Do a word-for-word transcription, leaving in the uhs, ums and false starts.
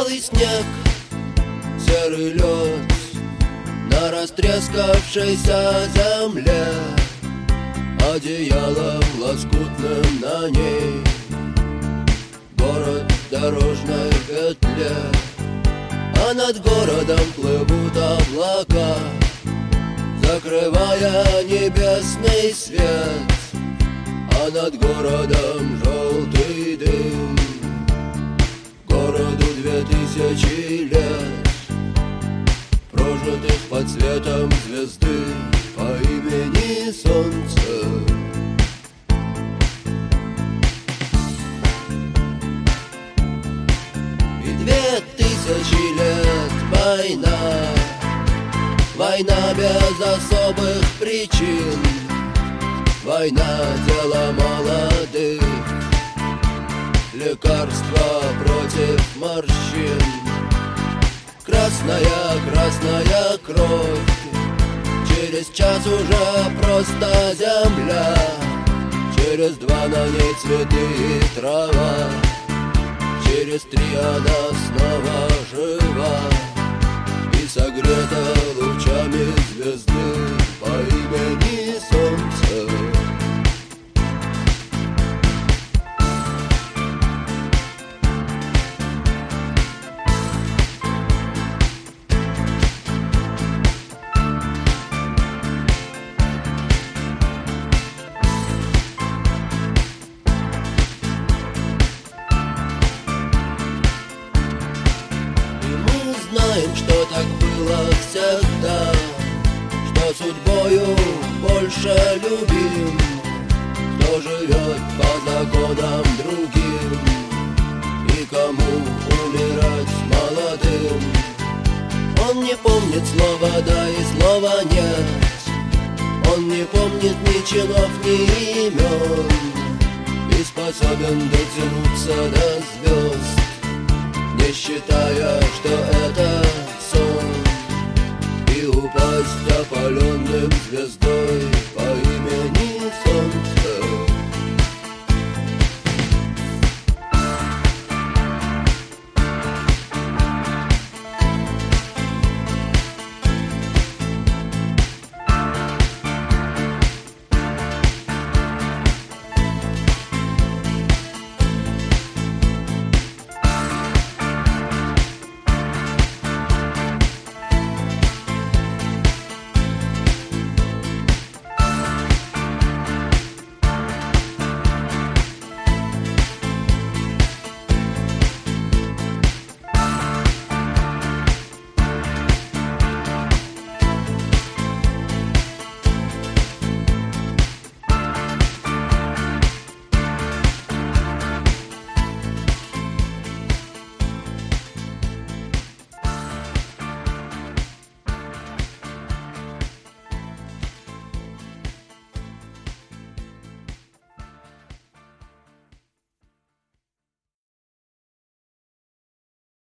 белый снег, серый лед на растрескавшейся земле, одеялом лоскутным на ней город в дорожной петле. А над городом плывут облака, закрывая небесный свет. А над городом желтый дым, городу две тысячи лет, прожитых под светом звезды по имени Солнце. И две тысячи лет война, война без особых причин, война дело молодых, лекарства против морщин. Красная, красная кровь, через час уже просто земля, через два на ней цветы и трава, через три она снова жива и согрета лучами звезды по имени Солнце. Знаем, что так было всегда, что судьбою больше любим, кто живет по законам другим и кому умирать молодым. Он не помнит слова «да» и слова «нет», он не помнит ни чинов, ни имен, и способен дотянуться до звезд, не считая, что это сон, и упасть опаленным звездой.